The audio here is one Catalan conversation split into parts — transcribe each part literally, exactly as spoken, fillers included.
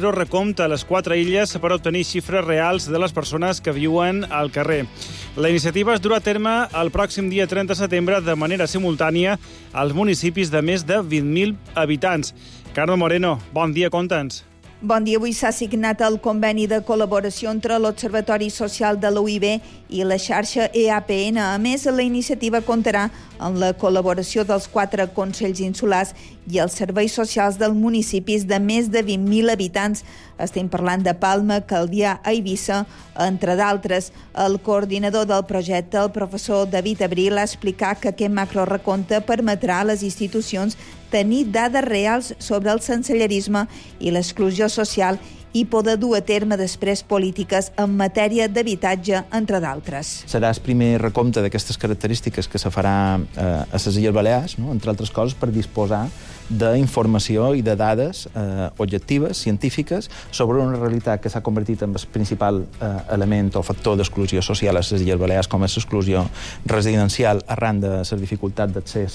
macrorecompte a les quatre illes per obtenir xifres reals de les persones que viuen al carrer. La iniciativa es durà a terme el pròxim dia trenta de setembre de manera simultània als municipis de més de vint mil habitants. Carme Moreno, bon dia, conta'ns. Bon dia. Avui s'ha signat el conveni de col·laboració entre l'Observatori Social de l'U I B i la xarxa E A P N. A més, la iniciativa comptarà amb la col·laboració dels quatre consells insulars i els serveis socials dels municipis de més de vint mil habitants. Estem parlant de Palma, Calvià, Eivissa, entre d'altres. El coordinador del projecte, el professor David Abril, ha explicat que aquest macrorecompte permetrà a les institucions tenir dades reals sobre el sensellarisme i l'exclusió social i poder dur a terme després polítiques en matèria d'habitatge, entre d'altres. Serà el primer recompte d'aquestes característiques que se farà eh, a les Illes Balears, no? Entre altres coses, per disposar d'informació i de dades eh, objectives, científiques, sobre una realitat que s'ha convertit en el principal eh, element o factor d'exclusió social a les Illes Balears, com és l'exclusió residencial arran de les dificultats d'accés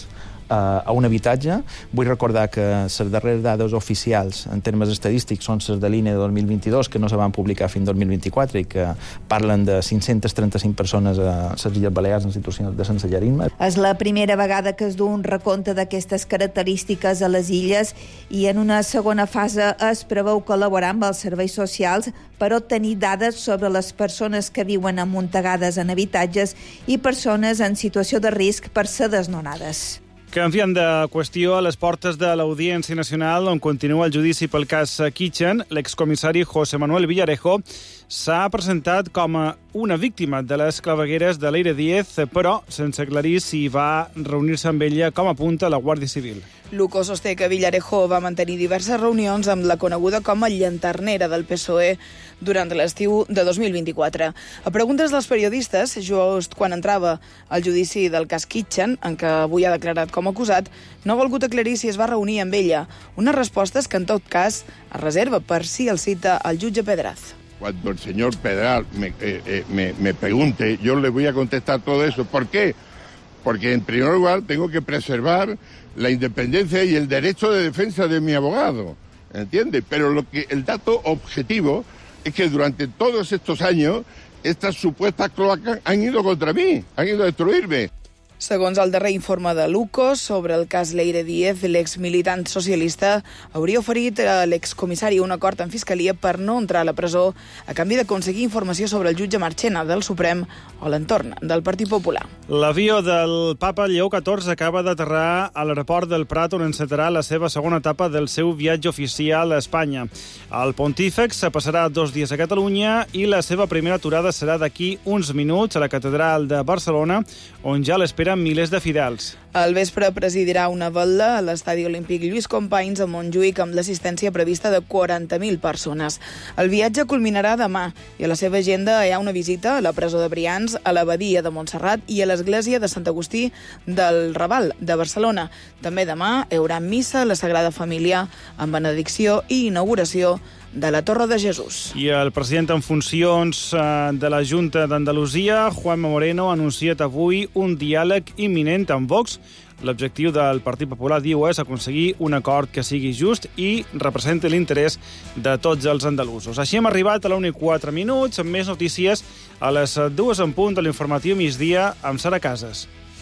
a un habitatge. Vull recordar que les darreres dades oficials en termes estadístics són les de l'I N E de dos mil vint-i-dos, que no se van publicar fins dos mil vint-i-quatre i que parlen de cinc-centes trenta-cinc persones a les Illes Balears en situacions de sensellarisme. És la primera vegada que es du un recompte d'aquestes característiques a les illes i en una segona fase es preveu col·laborar amb els serveis socials per obtenir dades sobre les persones que viuen amuntegades en habitatges i persones en situació de risc per ser desnonades. Canviant de qüestió, a les portes de l'Audiència Nacional, on continua el judici pel cas Kitchen, l'excomissari José Manuel Villarejo s'ha presentat com a una víctima de les clavegueres de Leire Díez, però sense aclarir si va reunir-se amb ella, com apunta la Guàrdia Civil. Luco sosté que Villarejo va mantenir diverses reunions amb la coneguda com a llanternera del P S O E durant l'estiu de dos mil vint-i-quatre. A preguntes dels periodistes, just quan entrava al judici del cas Kitchen, en què avui ha declarat com a acusat, no ha volgut aclarir si es va reunir amb ella. Unes respostes que, en tot cas, es reserva per si el cita el jutge Pedraz. Cuando el señor Pedraz me, eh, eh, me, me pregunte, yo le voy a contestar todo eso. ¿Por qué? Porque, en primer lugar, tengo que preservar la independencia y el derecho de defensa de mi abogado, ¿entiende? Pero lo que el dato objetivo es que durante todos estos años estas supuestas cloacas han ido contra mí, han ido a destruirme. Segons el darrer informe de Luco sobre el cas Leire Díez, l'exmilitant socialista hauria oferit a l'excomissari un acord en fiscalia per no entrar a la presó a canvi d'aconseguir informació sobre el jutge Marchena del Suprem o l'entorn del Partit Popular. L'avió del papa Lleó catorze acaba d'aterrar a l'aeroport del Prat, on encetarà la seva segona etapa del seu viatge oficial a Espanya. El pontífex passarà dos dies a Catalunya i la seva primera aturada serà d'aquí uns minuts a la catedral de Barcelona, on ja l'espera milers de fidels. Al vespre presidirà una vetla a l'estadi olímpic Lluís Companys a Montjuïc amb l'assistència prevista de quaranta mil persones. El viatge culminarà demà i a la seva agenda hi ha una visita a la presó de Brians, a l'abadia de Montserrat i a l'església de Sant Agustí del Raval de Barcelona. També demà hi haurà missa a la Sagrada Família amb benedicció i inauguració de la Torre de Jesús. I el president en funcions de la Junta d'Andalusia, Juanma Moreno, ha anunciat avui un diàleg imminent amb Vox. L'objectiu del Partit Popular, diu, és aconseguir un acord que sigui just i representi l'interès de tots els andalusos. Així hem arribat a la una i quatre minuts, amb més notícies a les dues en punt de l'informatiu migdia amb Sara Casas.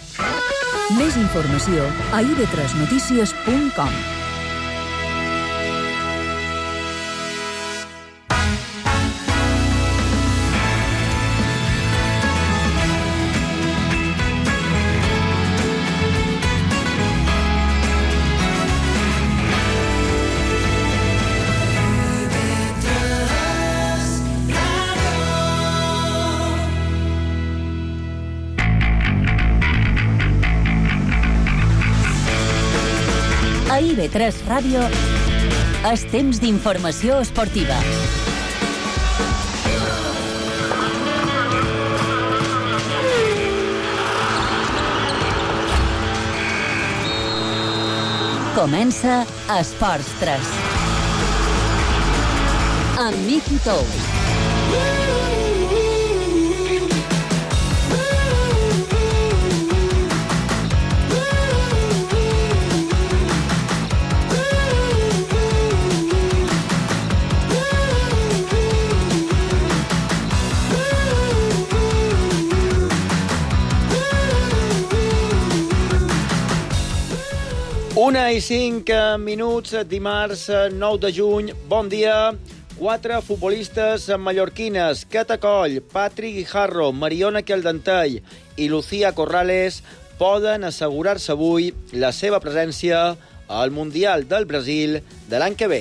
Més informació a i be tres notícies punt com. A i be tres Ràdio és temps d'informació esportiva. Comença Esports tres. Amb Miki Tous. Una i cinc minuts, dimarts nou de juny. Bon dia. Quatre futbolistes mallorquines, Cata Coll, Patri Guijarro, Mariona Caldentall i Lucía Corrales poden assegurar-se avui la seva presència al Mundial del Brasil de l'any que ve.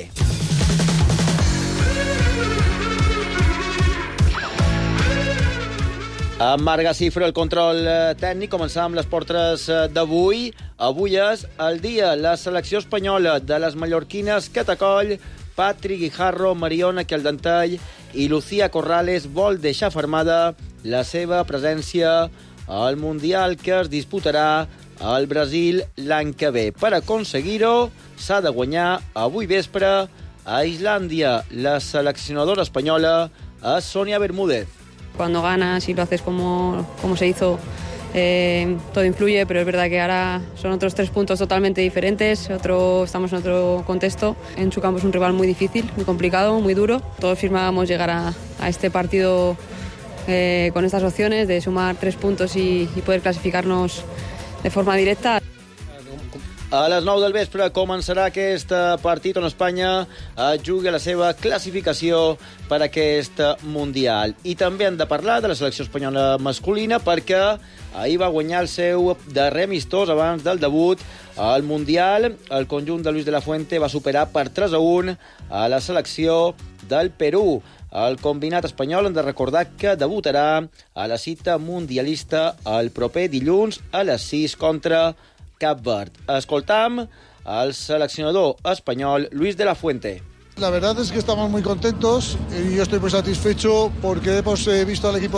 Amb Marc Gacifre, el control tècnic, començam amb les portres d'avui. Avui és el dia. La selecció espanyola de les mallorquines Cata Coll, Patri Guijarro, Mariona Caldentall i Lucía Corrales vol deixar fermada la seva presència al Mundial que es disputarà al Brasil l'any que ve. Per aconseguir-ho, s'ha de guanyar avui vespre a Islàndia. La seleccionadora espanyola és Sonia Bermúdez. Cuando ganas y lo haces como, como se hizo, eh, todo influye, pero es verdad que ahora son otros tres puntos totalmente diferentes, otro, estamos en otro contexto. En su campo es un rival muy difícil, muy complicado, muy duro. Todos firmábamos llegar a, a este partido eh, con estas opciones de sumar tres puntos y, y poder clasificarnos de forma directa. A les nou del vespre començarà aquest partit on Espanya jugui la seva classificació per a aquest Mundial. I també hem de parlar de la selecció espanyola masculina perquè ahir va guanyar el seu darrer amistós abans del debut al Mundial. El conjunt de Luis de la Fuente va superar per tres a un a la selecció del Perú. El combinat espanyol hem de recordar que debutarà a la cita mundialista el proper dilluns a les sis contra Cap Verd. Escoltam al seleccionador español Luis de la Fuente. La verdad es que estamos muy contentos y yo estoy muy satisfecho porque hemos eh, visto al equipo